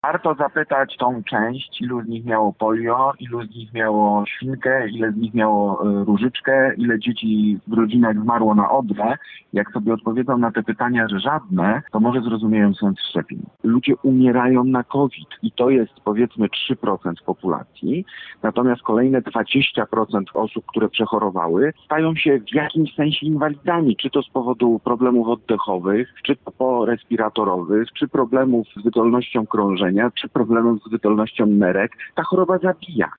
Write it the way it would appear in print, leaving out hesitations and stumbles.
Warto zapytać tą część, ilu z nich miało polio, ilu z nich miało świnkę, ile z nich miało różyczkę, ile dzieci w rodzinach zmarło na odrę. Jak sobie odpowiedzą na te pytania, że żadne, to może zrozumieją sens szczepień. Ludzie umierają na COVID i to jest powiedzmy 3% populacji, natomiast kolejne 20% osób, które przechorowały, stają się w jakimś sensie inwalidami, czy to z powodu problemów oddechowych, czy to po respiratorowych, czy problemów z wydolnością krążenia, czy problemów z wydolnością nerek. Ta choroba zabija.